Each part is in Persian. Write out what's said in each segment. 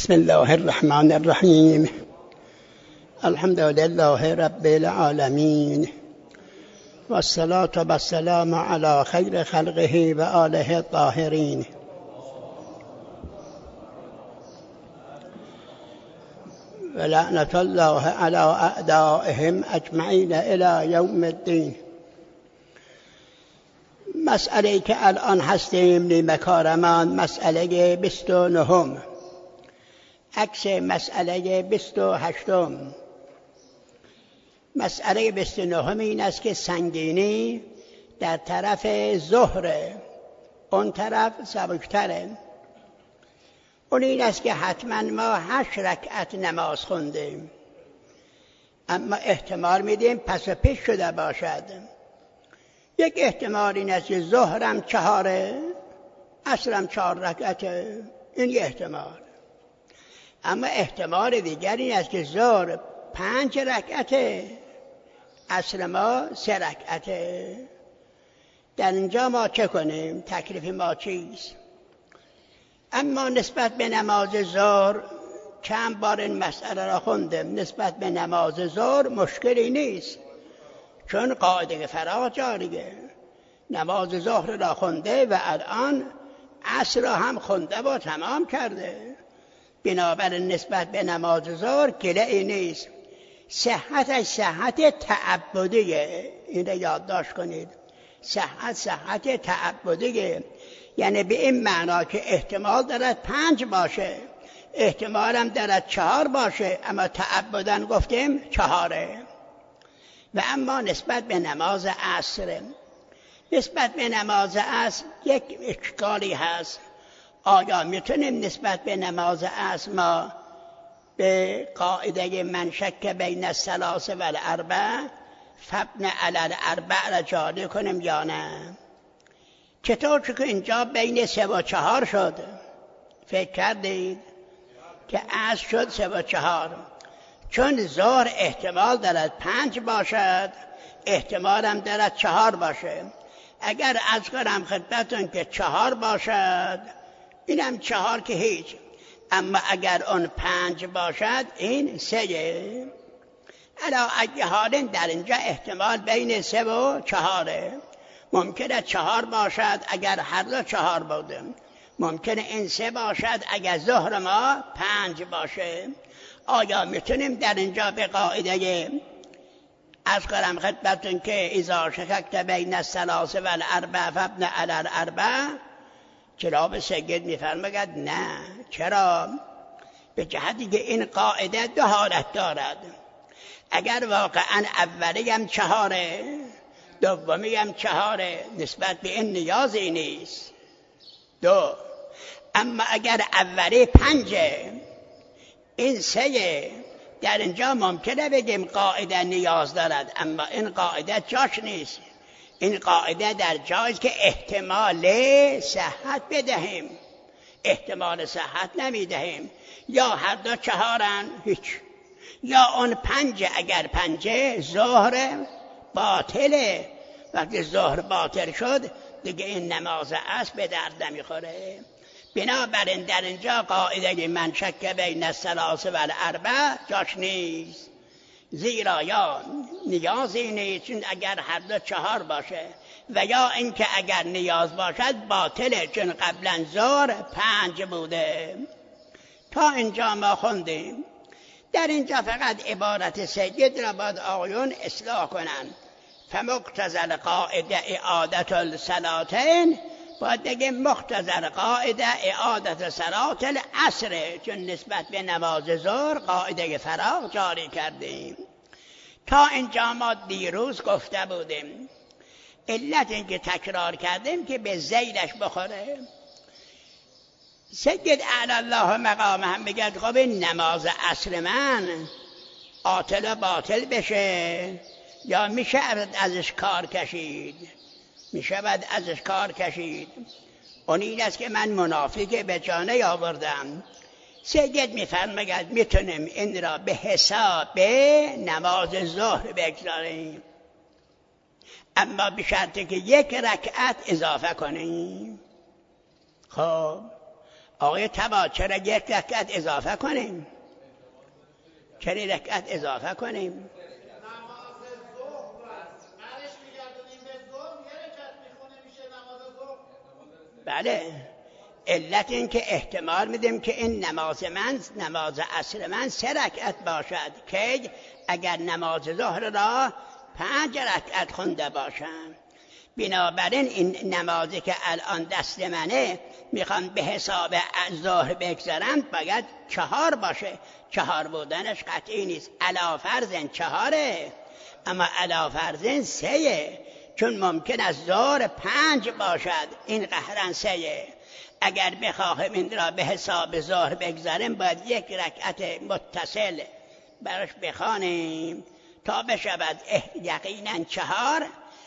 بسم الله الرحمن الرحیم. الحمد لله رب العالمین و الصلاة و السلام علی خیر خلقه و آله الطاهرین. و لعنت الله علی اعدائهم اجمعین الی یوم الدین. مسئله که الان هستیم نیمه کارمان مسئله 29، عکس مسئله 28. مسئله 29 این است که سنگینی در طرف ظهر، اون طرف سبکتره. اون این است که حتما ما 8 رکعت نماز خوندیم، اما احتمال میدیم پس و پیش شده باشد. یک احتمال این است که ظهرم 4، عصرم 4 رکعته، این یک احتمال. اما احتمال دیگر این است که ظهر 5 رکعته، عصر ما 3 رکعته. در اینجا ما چه کنیم؟ تکلیف ما چیست؟ اما نسبت به نماز ظهر چند بار این مسئله را خوندم. نسبت به نماز ظهر مشکلی نیست، چون قاعده فراغ جاریه. نماز ظهر را خونده و الان عصر را هم خونده و تمام کرده. بنابراین نسبت به نماز ظهر گله‌ای نیست. صحتش صحت تعبدیه، این را یادداشت کنید. صحت تعبدیه، یعنی به این معنا که احتمال دارد 5 باشه، احتمال هم دارد 4 باشه، اما تعبداً گفتیم 4. و اما نسبت به نماز عصر، نسبت به نماز عصر یک اشکالی هست. آیا میتونیم نسبت به نماز عصر ما به قاعده من شک بین الثلاث و الاربع فبن علی الاربع را جاری کنیم یا نه؟ چطور که اینجا بین 3 و 4 شد؟ فکر کردید که عصر شد 3 و 4؟ چون ظهر احتمال دارد 5 باشد، احتمال هم دارد 4 باشه. اگر از کنم خدمتون که 4 باشد، اینم 4 که هیچ. اما اگر اون 5 باشد، این 3. علا ای حال در اینجا احتمال بین 3 و 4. ممکنه 4 باشد اگر هر دو 4 بوده. ممکنه این 3 باشد اگر ظهر ما 5 باشه. آیا میتونیم در اینجا به قاعده از کنم خدمتون که اذا شککت بین الثلاث و الاربع فبن علی الاربع؟ جناب سید میفرماید نه. چرا؟ به جهتی که این قاعده 2 حالت دارد. اگر واقعا اولی هم 4، دومی هم 4، نسبت به این نیازی نیست. 2. اما اگر اولی 5، این 3، در اینجا ممکنه بگیم قاعده نیاز دارد، اما این قاعده جاش نیست. این قاعده در جایی که احتمال صحت بدهیم، احتمال صحت نمیدهیم. یا هر دو 4ان هیچ، یا اون 5 اگر 5 ظهر باطله. وقتی ظهر باطل شد دیگه این نماز عصر به درد نمیخوره. بنابراین در اینجا قاعده من شک بین الثلاث و الاربع جاش نیست، زیرا یا نیازی نیست، چون اگر هر دو 4 باشه، و یا اینکه اگر نیاز باشد باطله، چون قبلا ظهر 5 بوده. تا اینجا ما خوندیم. در اینجا فقط عبارت سید را باید آقایون اصلاح کنن. فمقتضی القاعده اعادت الصلاتین، باید بگیم مقتضی القاعده اعادت صلات العصر، چون نسبت به نماز ظهر قاعده فراغ جاری کردیم. تا اینجا ما دیروز گفته بودیم. علت این که تکرار کردیم که به ذیلش بخوره. سید اعلی الله مقام هم بگد خب این نماز عصر من عاطل باطل بشه، یا میشه ازش کار کشید؟ میشه بعد ازش کار کشید. اون این است که من منافق به جانه آوردم. سید میفرماید میتونیم این را به حساب نماز ظهر بگذاریم، اما به شرطی که 1 رکعت اضافه کنیم. خب آقای تبا چرا یک رکعت اضافه کنیم؟ چرا رکعت اضافه کنیم؟ بله، علت این که احتمال میدیم که این نماز عصر من 3 رکعت باشد که اگر نماز ظهر را 5 رکعت خونده باشم. بنابراین این نمازی که الان دست منه میخوام به حساب ظهر بگذارم باید 4 باشه. 4 بودنش قطعی نیست. علی فرض 4، اما علی فرض 3، چون ممکن است ظهر 5 باشد، این قهرن 3. اگر بخواهم این را به حساب ظهر بگذاریم باید 1 رکعت متصل براش بخوانیم تا بشود یقینا 4.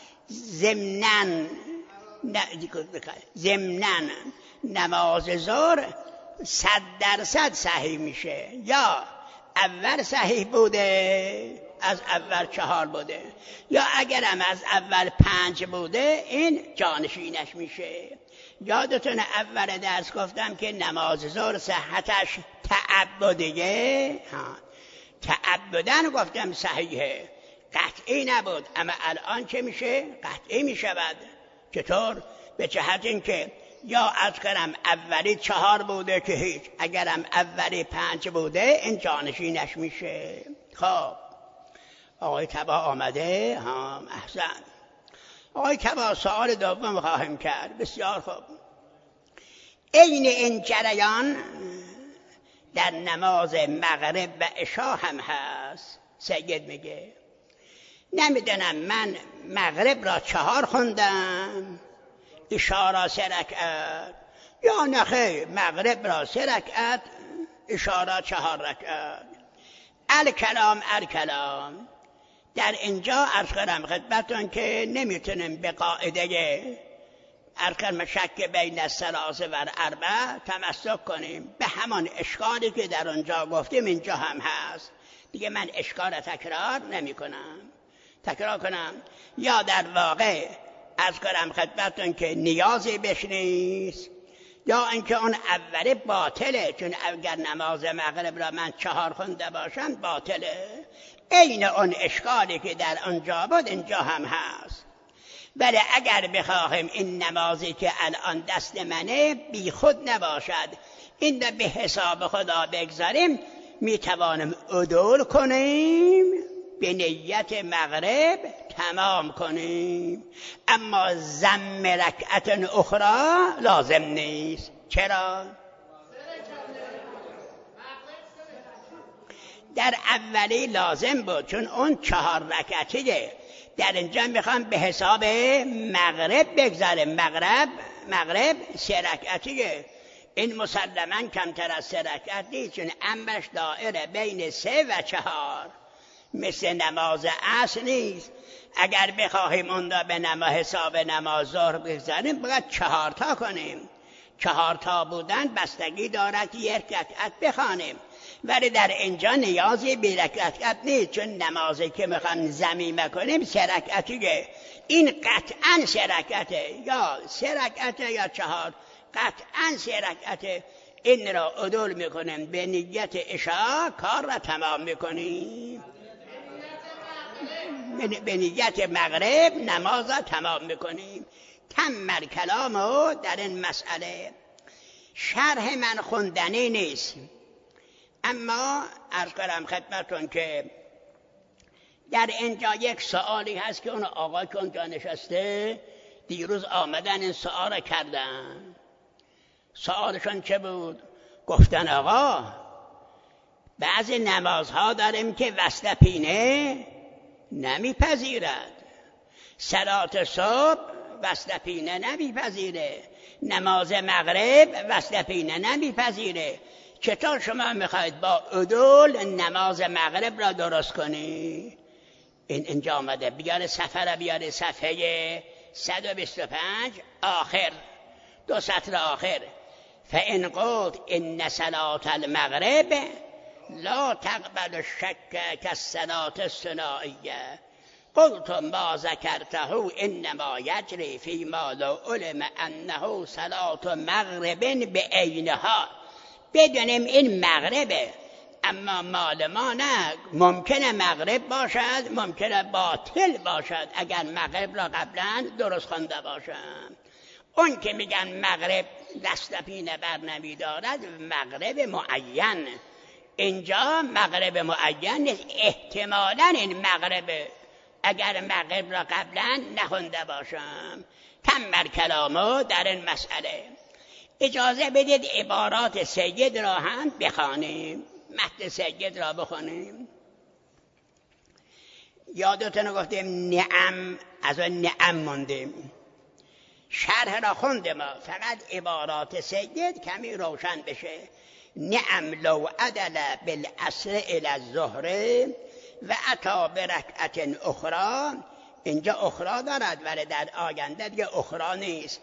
ضمناً نماز ظهر 100% صحیح میشه، یا اول صحیح بوده از اول 4 بوده، یا اگرم از اول 5 بوده این جانشینش میشه. یادتون اول درس گفتم که نماز ظهر صحتش تعبدیه، تعبدن گفتم صحیحه، قطعی نبود. اما الان چه میشه؟ قطعی میشود. چطور؟ به جهت این که یا از کنم اولی 4 بوده که هیچ، اگرم اولی 5 بوده این جانشینش میشه. خب آقای تبا آمده؟ احسن. آقای تبا سوال دوم خواهیم کرد. بسیار خوب. عین این جریان در نماز مغرب و عشا هم هست. سید میگه نمیدونم من مغرب را 4 خوندم، عشا را 3 رکعت، یا نخیر مغرب را 3 رکعت، عشا را 4 رکعت. الکلام در اینجا عرض کنم خدمتون که نمیتونیم به قاعده ارکان شک بین الثلاث و الاربع تمسک کنیم. به همان اشکالی که در اونجا گفتیم اینجا هم هست. دیگه من اشکال تکرار نمی کنم. تکرار کنم یا در واقع عرض کنم خدمتون که نیازی بهش نیست، یا اینکه اون اولی باطله، چون اگر نماز مغرب را من 4 خونده باشم باطله. عین اون اشکالی که در آنجا بود اینجا هم هست. ولی اگر بخواهیم این نمازی که الان دست منه بی خود نباشد، این را به حساب خدا بگذاریم، میتوانیم عدول کنیم، به نیت مغرب تمام کنیم، اما ضم رکعت اخرى لازم نیست. چرا؟ در اولی لازم بود چون اون 4 رکعتیه. در اینجا میخوام به حساب مغرب بگذاریم. مغرب 3 رکعتیه. این مسلماً کمتر از 3 رکعت نیست، چون امرش دائره بین 3 و 4، مثل نماز عصر نیست. اگر بخواهیم اون را به حساب نماز ظهر بگذاریم باید 4 تا کنیم. 4 تا بودن بستگی دارد که 1 رکعت بخوانیم، ولی در اینجا نیازی به رکعت نیست، چون نمازی که میخوام ضمیمه کنیم 3 رکعتیه. این قطعاً 3 رکعته، یا 3 رکعته یا 4، قطعاً 3 رکعته. این را عدول میکنیم به نیت عشا، کار را تمام میکنیم. به نیت مغرب نماز را تمام میکنیم. تمام کلامو در این مسئله. شرح من خوندنی نیست، اما عرض کنم خدمتون که در اینجا یک سوالی هست که اون آقا که اونجا نشسته دیروز آمدن این سوال را کردن. سوالشون چه بود؟ گفتن آقا بعضی نمازها داریم که وصل پینه نمیپذیرد. صلات صبح وصل پینه نمیپذیره، نماز مغرب وصل پینه نمیپذیره. چطور شما میخواید با عدول نماز مغرب را درست کنی؟ اینجا آمده. بیاره صفحه 125 آخر، 2 سطر آخر. فإن قلت إن صلاة المغرب لا تقبل الشك كالصلاة الثنائية. قلت ما ذکرته انما یجری فی ما لو علم انه صلاة مغرب بعینها. بدونیم این مغربه، اما مال ما نه. ممکنه مغرب باشد، ممکنه باطل باشد اگر مغرب را قبلا درست خوانده باشم. اون که میگن مغرب دست پینه بر نمیدارد، مغرب معین. اینجا مغرب معین نیست، احتمالاً این مغربه اگر مغرب را قبلا نخونده باشم. تمر کلامو در این مسئله. اجازه بدید عبارات سید را هم بخوانیم، متن سید را بخونیم. یادتون گفتیم نعم، از اون نعم موندیم، شرح را خوندیم، فقط عبارات سید کمی روشن بشه. نعم لو عدل بالعصر الى الظهر و اتی برکعت اخرى. اینجا اخرى دارد ولی در آینده دیگه اخرى نیست.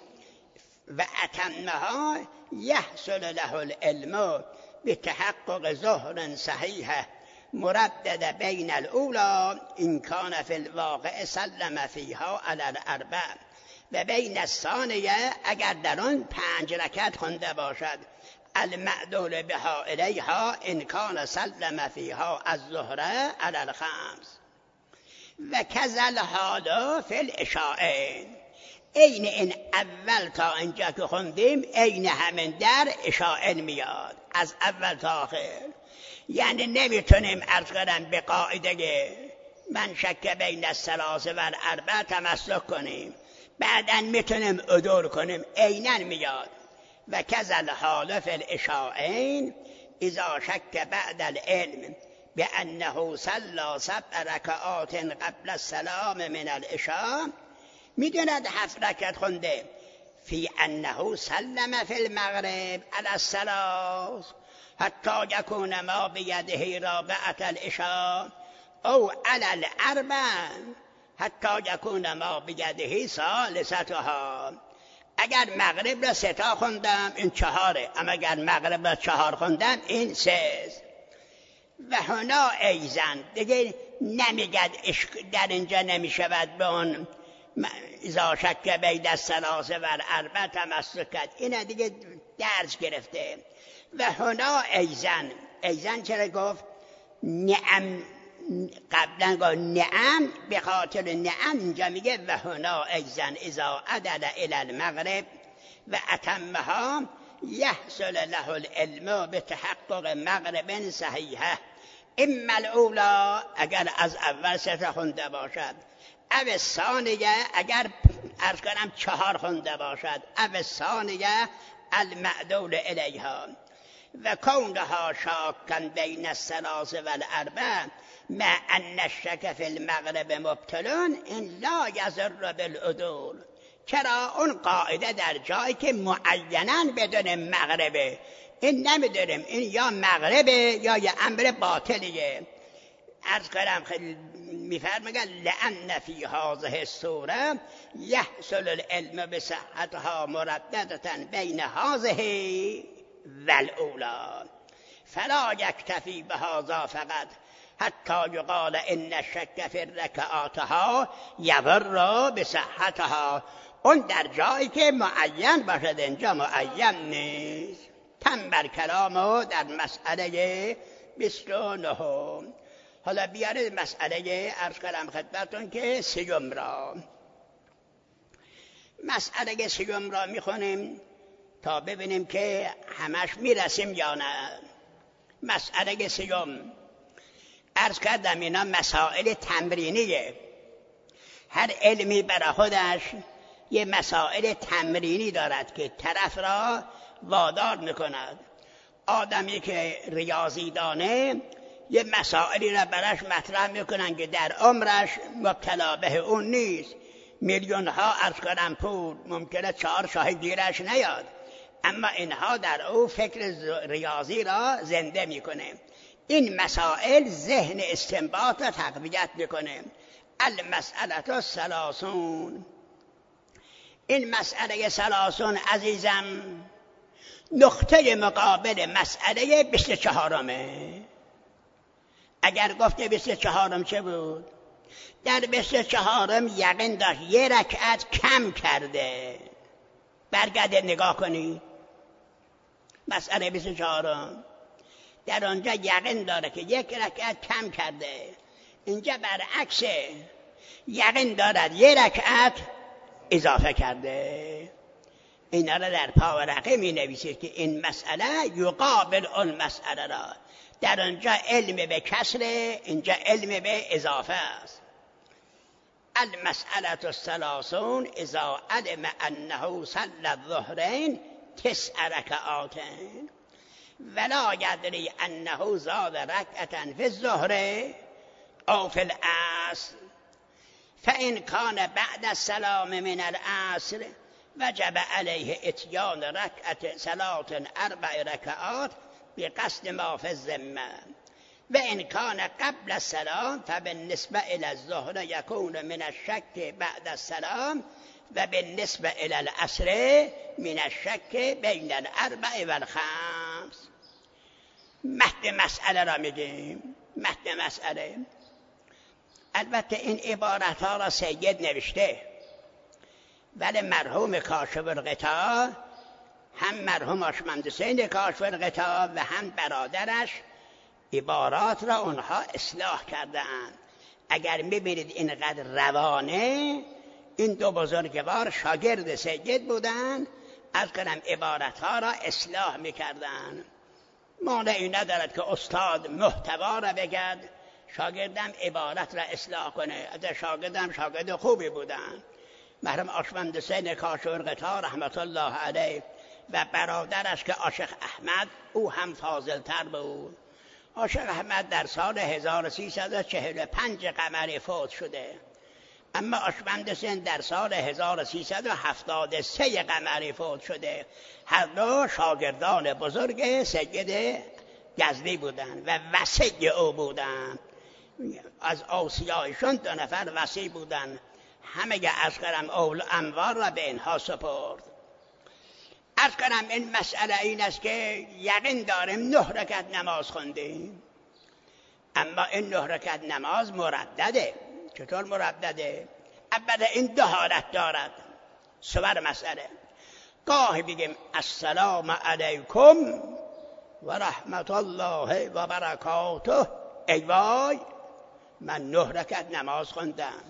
و اتمها یحصل له العلم بتحقق ظهر صحیح مردد بین الاولی ان کان فی الواقع سلم فیها علی الاربع و بین الثانیه اگر در آن 5 رکعت خونده باشد المعدول بها الیها ان کان سلم فیها الظهر علی الخمس و کذا الحال فی العشاءین. عین این اول تا اینجا که خوندیم عین همین در عشاء میاد، از اول تا آخر. یعنی نمیتونیم عرض کنم به قاعده من شک بین الثلاث و الاربع تمسک کنیم، بعداً میتونیم عدول کنیم، عیناً میاد. و کذا الحال فی العشاءین اذا شک بعد العلم بانه صلی 7 رکعات قبل السلام من العشاء. میدوند 7 رکعت خونده، فی انه سلم فی المغرب علی الثلاث حتی یکون ما بیده رابعة العشاء او علی الاربع حتی یکون ما بیده ثالثتها. اگر مغرب را 3 تا خوندم این 4، اما اگر مغرب را 4 خوندم این 3. و هنا ایزن دیگه نمیگد در اینجا نمیشود به اون اذا شک بین الثلاث و الاربع تمسک کرد، این دیگه درس گرفته. و هنا ایزن چرا گفت نعم؟ قبلا گفت نعم به خاطر نعم، اینجا میگه و هنا ایزن اذا عدل الى المغرب و اتمها یحصل له العلم بتحقق مغرب صحیحه اما الاولا اگر از اول 3 خونده باشد، او ثانیه اگر عرض کنم 4 خونده باشد، او ثانیه المعدول الیها و کونها شاکن بین الثلاث و الاربع مع ان الشک فی المغرب مبطلون ان لا یضر بالعدول. چرا؟ اون قاعده در جایی که معیناً بدون مغربه، این نمیدونیم این یا مغربه یا یه امر باطلیه. عرض کنم خیلی میفرمگن لأن فی هذه الصوره یحصل العلم بصحتها مرددة بین هذه و الاولی فلا یکتفی بهذا فقط حتی یقال ان الشک فی رکعاتها یضر بصحتها. اون در جایی که معین باشد، اینجا معین نیست. تنبر کلامو در مسئله 29. حالا بیارید مسئله عرض کنم خدمتون که 3 را. مسئله 3 را میخونیم تا ببینیم که همش میرسیم یا نه. مسئله 3 عرض کردم اینا مسائل تمرینیه. هر علمی برای خودش یه مسائل تمرینی دارد که طرف را وادار میکند. آدمی که ریاضی دانه یه مسائلی را براش مطرح میکنن که در عمرش مبتلا به اون نیست. میلیون ها عرض کنم پول ممکنه 4 شاهد گیرش نیاد، اما اینها در او فکر ریاضی را زنده میکنه. این مسائل ذهن استنباط را تقویت میکنه. المسئله 30. این مسئله 30 عزیزم نقطه مقابل مسئله 24. اگر گفته 24 چه بود؟ در 24م یقین داشت یه رکعت کم کرده. برگرده نگاه کنید مسئله 24م، در آنجا یقین داره که یک رکعت کم کرده، اینجا برعکسه، یقین دارد یه رکعت اضافه کرده. اینا را در پاورقی می نویسید که این مسئله یقابل اون مسئله را. در آنجا علم به کسره، اینجا علم به اضافه است. المسئله الثلاثون اذا علم انه صلى الظهرين 9 ركعات ولا يدري انه زاد ركعة في الظهر او في العصر فإن كان بعد السلام من العصر وجب عليه اتيان ركعة صلاة 4 ركعات بقصد ما في الذمة، وإن كان قبل السلام فبالنسبة إلى الظهر يكون من الشك بعد السلام، وبالنسبة إلى العصر من الشك بين 4 و 5. مهد مسئله را میگیم. مهد مسئله، البته این عبارت ها را سید نوشته، ولی مرحوم کاشف الغطا، هم مرحوم آشمند حسین کاشف الغطا و هم برادرش عبارات را اونها اصلاح کردند. اگر میبینید اینقدر روانه، این دو بزرگوار شاگرد سید بودند، از کنم عبارت ها را اصلاح میکردند. مانعی ندارد که استاد محتوا را بگد، شاگردم عبارت را اصلاح کنه. از شاگردم شاگرد خوبی بودند. مرحوم آشمند حسین کاشف الغطا رحمت الله علیه و برادرش که عاشق احمد، او هم فاضل‌تر بود. عاشق احمد در سال 1345 قمری فوت شده، اما آشمند حسین در سال 1373 قمری فوت شده. هر دو شاگردان بزرگ سید یزدی بودند و وصی او بودند. از اوصیایشون 2 نفر وصی بودند. همه از کرم اموال را به اینها سپرد. از کنم این مسئله این است که یقین داریم 9 رکعت نماز خوندیم، اما این 9 رکعت نماز مردده. چطور مردده؟ اولا این 2 حالت دارد. صور مسئله گاهی بگیم السلام علیکم و رحمت الله و برکاته، ای وای من 9 رکعت نماز خوندم.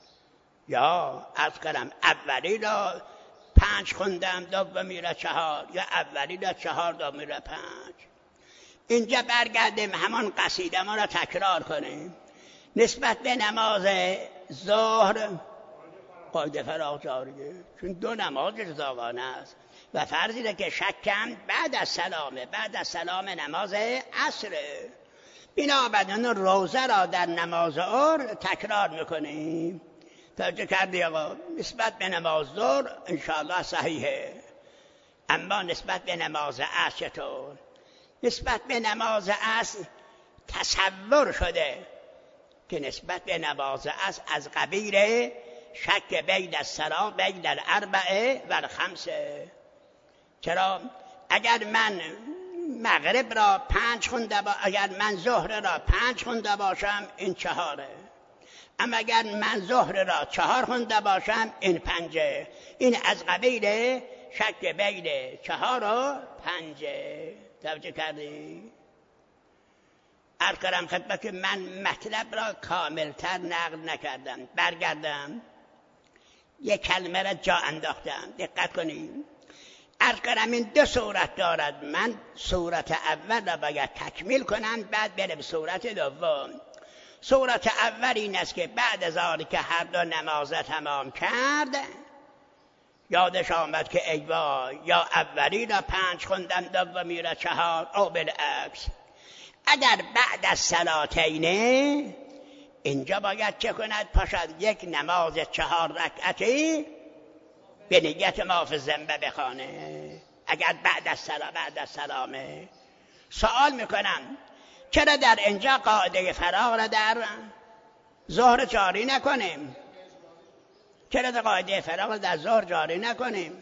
یا از کنم اولی را 5 خوندم، دومی را 4، یا اولی را 4، دومی را 5. اینجا برگردیم همان قصیده ما را تکرار کنیم. نسبت به نماز ظهر قاعده فراغ جاریه، چون 2 نماز جداگانه است و فرض اینه که شکم بعد از سلامه، بعد از سلام نماز عصره. بنابراین روزه را در نماز ظهر تکرار میکنیم. توجه کردی آقا؟ نسبت به نماز ظهر انشاءالله صحیحه، اما نسبت به نماز عصر چطور؟ نسبت به نماز عصر تصور شده که نسبت به نماز عصر از قبیل شک بین الصلاة بین 4 و 5. چرا؟ اگر من مغرب را 5 خونده اگر من ظهر را 5 خونده باشم این 4، اما اگر من ظهر را 4 خونده باشم این 5. این از قبیل شک بین 4 و 5. توجه کردی؟ عرض کردم خدمت که من مطلب را کاملتر نقل نکردم. برگردم یک کلمه را جا انداختم، دقت کنید. عرض کردم این 2 صورت دارد. من صورت اول را باید تکمیل کنم، بعد برم صورت دوم. صورت اول این است که بعد از آنی که هر 2 نماز تمام کرد یادش آمد که ای وای، یا اولی را 5 خوندم، دومی را 4، او بالعکس. اگر بعد از صلاتین اینجا باید چه کند؟ پاشد یک نماز 4 رکعتی به نیت ما فی الذمه بخوانه. اگر بعد از سلامه. سوال میکنم چرا در اینجا قاعده فراغ را در ظهر جاری نکنیم؟ چرا در قاعده فراغ را در ظهر جاری نکنیم؟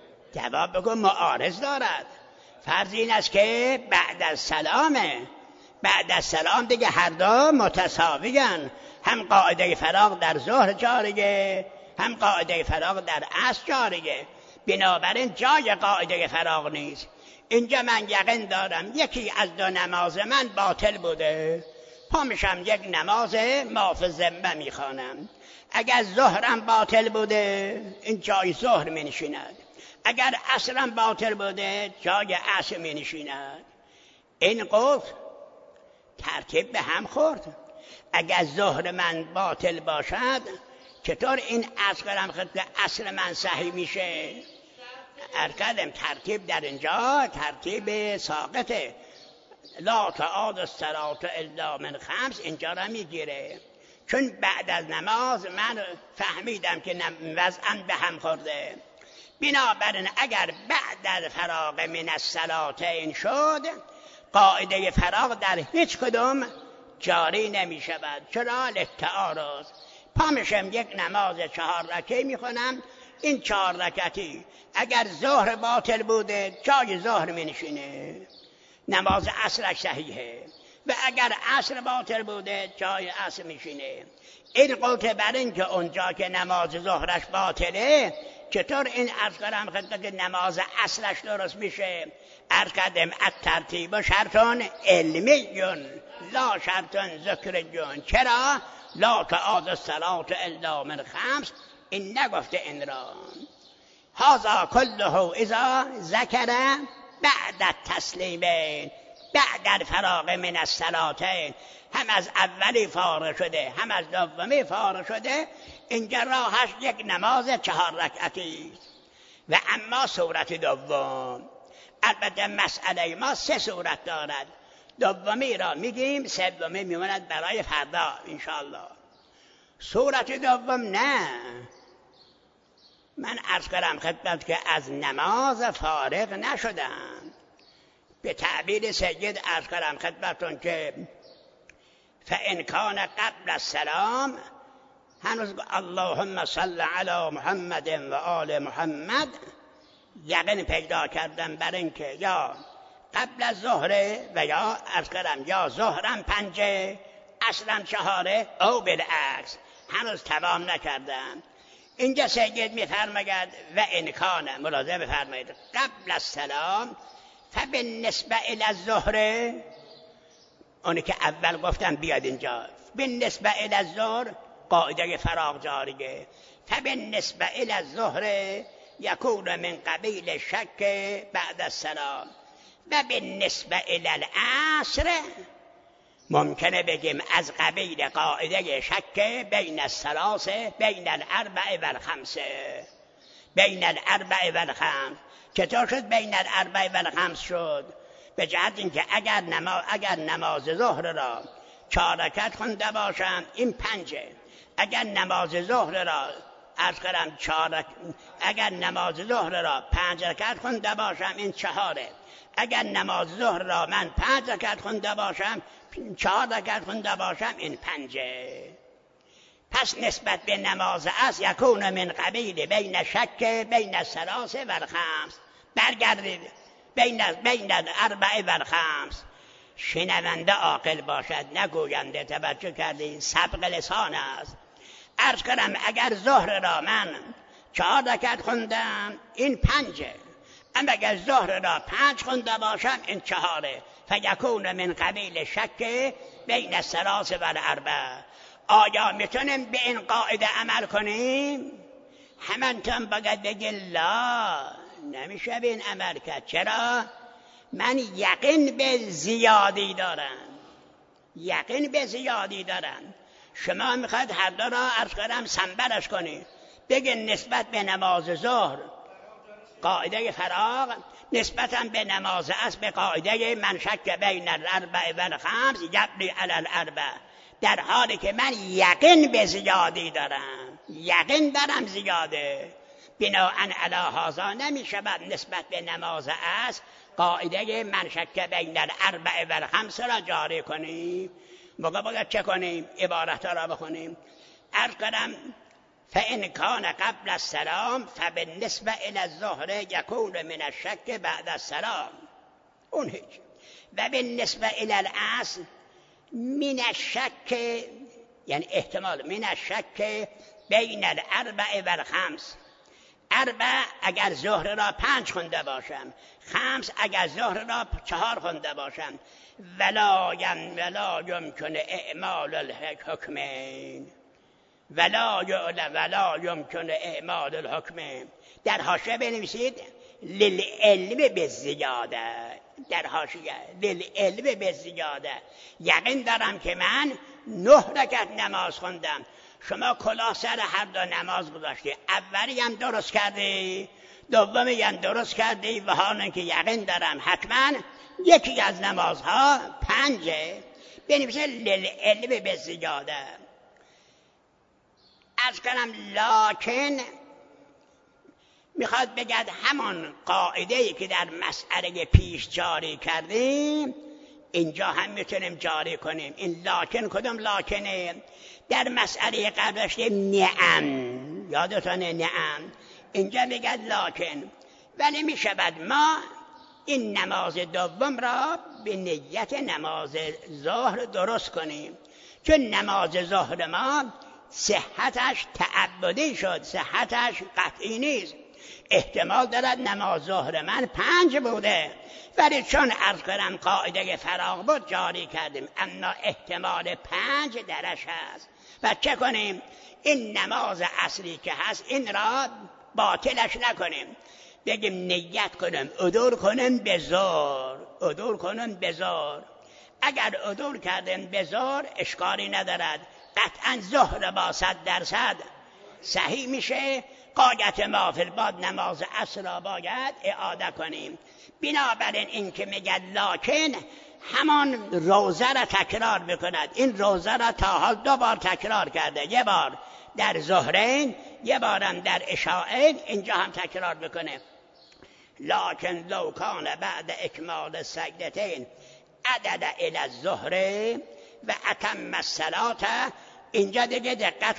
جواب بگو معارض دارد. فرض این است که بعد از سلامه بعد از سلام دیگه هر دو متساویان، هم قاعده فراغ در ظهر جاریه، هم قاعده فراغ در عصر جاریه. بنابراین جای قاعده فراغ نیست. اینجا من یقین دارم یکی از دو نماز من باطل بوده، پا میشم یک نماز معاف ذمه میخوانم. اگر ظهرم باطل بوده این جای ظهر مینشیند، اگر عصرم باطل بوده جای عصر مینشیند. این قول ترتیب به هم خورد. اگر ظهر من باطل باشد چطور این عصر من صحیح میشه؟ ارکدم ترتیب در اینجا ترتیب ساقطه. لا تعاد الصلاة الا من خمس اینجا را میگیره، چون بعد از نماز من فهمیدم که وضعم به هم خورده. بنابراین اگر بعد از فراغ من الصلاتین شد، قاعده فراغ در هیچ کدوم جاری نمی شود. چرا؟ للتعارض. پا میشم یک نماز 4 رکعه میخونم، این 4 رکعتی اگر ظهر باطل بوده جای ظهر مینشینه، نماز عصرش صحیحه، و اگر عصر باطل بوده جای عصر میشینه. این قلت بر این که اونجا که نماز ظهرش باطله چطور این ارکدم خدمت نماز عصرش درست میشه؟ ارکدم الترتیب شرطون علمیون لا شرطون ذکریون. چرا؟ لا تعاد الصلاة الا من خمس، این نگفته این را. هذا کله اذا ذکر بعد التسلیمین، بعد الفراغ من الصلاتین، هم از اولی فارغ شده هم از دومی فارغ شده، اینجا راهش یک نماز 4 رکعتی. و اما صورت دوم، البته مسئله ما 3 صورت دارد، دومی را میگیم، سومی میماند برای فردا انشاءالله. صورت دوم نه، من عرض کردم خدمت که از نماز فارغ نشدم. به تعبیر سید عرض کردم خدمتون که فإن کان قبل السلام، هنوز اللهم صل علی محمد و آل محمد، یقین پیدا کردم بر این که یا قبل از ظهره و یا عرض کردم یا ظهرم 5 عصرم 4 او بالعکس، هنوز تمام نکردم. اینجا سید میفرماید و ان کان، ملاحظه بفرمایید، قبل السلام فبالنسبه الی الظهر، اونی که اول گفتم بیاد اینجا، بالنسبه الی الظهر قاعده فراغ جاریه. فبالنسبه الی الظهر یکون من قبیل شک بعد السلام، و بالنسبه الی العصر ممکنه بگیم از قبیل قاعده شک بین الثلاث بین الاربع و الخمس، بین الاربع و الخمس. چطور شد بین الاربع و الخمس شد؟ به جهت اینکه اگر نماز ظهر را 4 رکعت خونده باشم این 5، اگر نماز ظهر را عرض کردم اگر نماز ظهر را 5 رکعت خونده باشم این 4، اگر نماز ظهر را من 5 رکعت خونده باشم 4 رکعت خونده باشم این 5. پس نسبت به نماز عصر یکون من قبیل بین شک بین الثلاث و الخمس، برگردید بین الاربع و الخمس. شنونده عاقل باشد نگوینده، توجه کردید، سبق لسان است. عرض کنم اگر ظهر را من 4 رکعت خوندم این 5، اما اگر ظهر را 5 خونده باشم این 4، فیکون من قبیل شک بین الثلاث و الاربع. آیا میتونیم به این قاعده عمل کنیم؟ همانطور باید بگی لا، نمیشه به این عمل کرد. چرا؟ من یقین به زیادی دارم، شما میخواید هر دو را عرض کردم سنبلش کنید، بگین نسبت به نماز ظهر قاعده فراغ، نسبتا به نماز عصر به قاعده من شک بین الاربع و الخمس یبنی علی الاربع، در حالی که من یقین به زیادی دارم، زیاده. بناءً علی هذا نمی شود نسبت به نماز عصر قاعده من شک بین الاربع و الخمس را جاری کنیم. موقع باید چه کنیم؟ عبارت را بخونیم. عرض کنم فإن کان قبل السلام فبالنسبه الی الظهر یکون من الشک بعد السلام، اون هیچ. و به نسبه الاصل من الشک، یعنی احتمال من الشک بین الاربع و الخمس. اربع اگر ظهر را 5 خونده باشم، خمس اگر ظهر را 4 خونده باشم. ولا یمکن اعمال الحکمین، ولا یمکن اعمال الحکمین. در حاشیه بنویسید للعلم بالزیاده، در حاشیه للعلم بالزیاده. یقین دارم که من 9 رکعت نماز خوندم، شما کلاه سر هر دو نماز گذاشتی، اولی هم درست کردی، دومی هم درست کردی، و حالا که یقین دارم حتما یکی از نمازها 5. بنویسه للعلم بالزیاده. از کنم لکن میخواد بگد همان قاعده‌ای که در مسئله پیش جاری کردیم اینجا هم میتونیم جاری کنیم. این لکن کدوم لکنه؟ در مسئله قبلش نعم، یادتونه نعم، اینجا میگد لکن. ولی میشود ما این نماز دوم را به نیت نماز ظهر درست کنیم، چون نماز ظهر ما صحتش تعبدی شد، صحتش قطعی نیست. احتمال دارد نماز ظهر من 5 بوده، ولی چون عرض کنم قاعده فراغ بود جاری کردیم، اما احتمال 5 درش هست. و چه کنیم؟ این نماز اصلی که هست این را باطلش نکنیم، بگیم نیت کنیم عدول کنیم به ظهر، عدول کنیم به ظهر. اگر عدول کردیم به ظهر اشکالی ندارد، قطعا ظهر با 100% صحیح میشه. قایت ما فی الباد نماز عصر را باید اعاده کنیم. بنابراین این که میگد لکن همان روزه را تکرار بکند. این روزه را تا حال 2 بار تکرار کرده، یه بار در ظهرین، یه بارم در عشاءین، اینجا هم تکرار بکنه. لکن لو کان بعد اکمال السجدتین عدد الی الظهر و اتم الصلاه. اینجا دیگه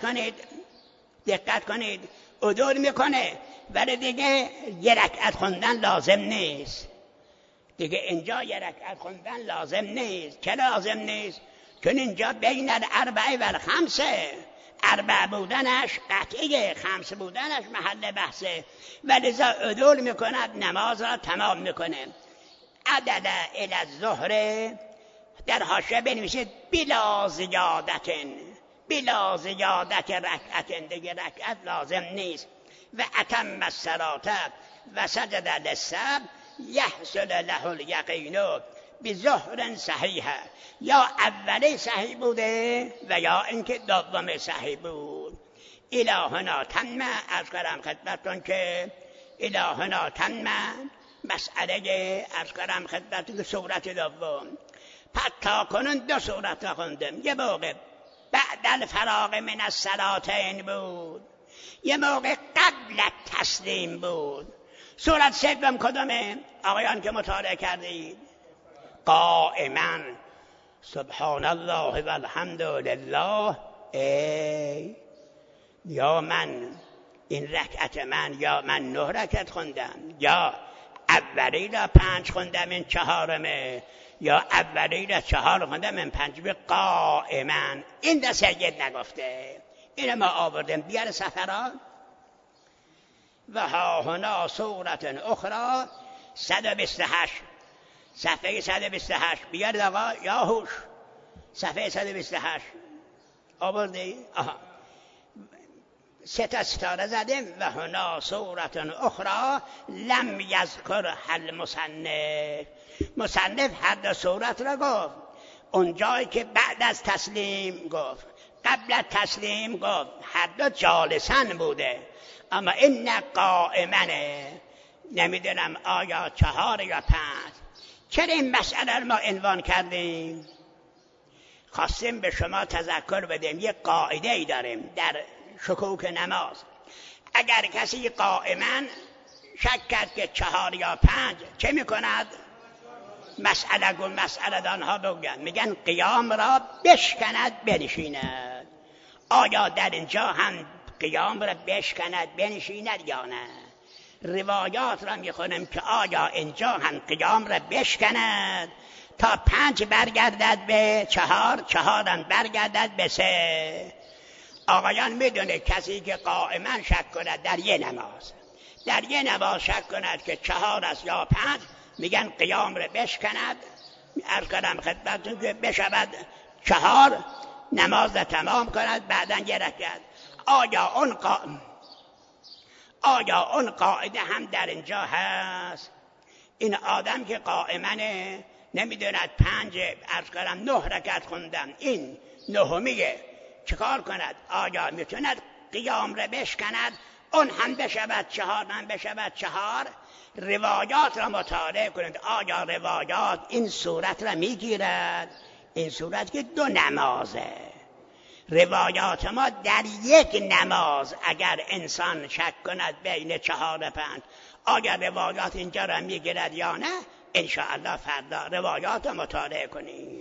دقت کنید عدول میکنه، ولی دیگه 1 رکعت خوندن لازم نیست. دیگه اینجا 1 رکعت خوندن لازم نیست. چرا لازم نیست؟ چون اینجا بین الاربع و الخمس، 4 بودنش قطعیه، 5 بودنش محل بحثه، ولذا عدول میکند، نماز را تمام میکنه. عدد الی الظهر در حاشیه بنویسید بلا زیادتن، بلا زیادت رکعتن، دیگه رکعت لازم نیست. و اتم الصلاه و سجد للسهو یحصل له الیقین بظهر صحیح. یا اولی صحیح بوده و یا اینکه دوم صحیح بود. الهنا تم، از کردم خدمتتون که الهنا تم مسئله، از کردم خدمتتون صورت دوم. پس تا کنون 2 صورت را خوندم. یه موقع بعد الفراغ من الصلاتین بود، یه موقع قبل تسلیم بود. صورت سوم کدومه آقایان که مطالعه کردید؟ قائما سبحان الله و الحمد لله. یا من این رکعت من، یا من 9 رکعت خوندم، یا اولی را 5 خوندم این 4مه، یا اولی را 4 خوندم این 5مه. قائما این دا سید نگفته، اینو ما آوردیم. بیار سفرها. و ها هنا صورت اخرى 128 صفحه 128 بیارید آقا یا هوش. صفحه 128 آوردی؟ آها 3 تا ستاره زدیم. و هنا صورت اخرى لم یذکر المصنف. مصنف هر 2 صورت را گفت. اون جایی که بعد از تسلیم گفت، قبل از تسلیم گفت، هر 2 جالسن بوده، اما این نه قائمنه. نمیدونم آیا 4 یا 5. چرا این مسئله رو ما عنوان کردیم؟ خواستیم به شما تذکر بدیم یک قاعده ای داریم در شکوک نماز. اگر کسی قائما شک کرد که 4 یا 5 چه میکند؟ مسئله دانها بگن، میگن قیام را بشکند بنشیند. آیا در اینجا هم قیام را بشکند بنشیند یا نه؟ روایات را میخونم که آیا اینجا هم قیام را بشکند تا 5 برگردد به 4، 4 هم برگردد به 3. آقایان میدونه کسی که قائما شک کند در یه نماز شک کند که 4 است یا 5، میگن قیام رو بشکند، عرض کردم خدمتتون که بشود 4، نماز رو تمام کند، بعداً یه رکعت. آیا اون قاعده هم در اینجا هست؟ این آدم که قائمنه نمیدوند 5 عرض کردم 9 رکعت خوندم، این 9میه چیکار کند؟ آیا میتوند قیام رو بشکند، اون هم بشود 4، هم بشود 4؟ روایات را مطالعه کنید. آیا روایات این صورت را میگیرد؟ این صورت که 2 نمازه. روایات ما در یک نماز اگر انسان شک کند بین 4 و 5، آیا روایات اینجا را میگیرد یا نه؟ انشاءالله فردا روایات را مطالعه کنید.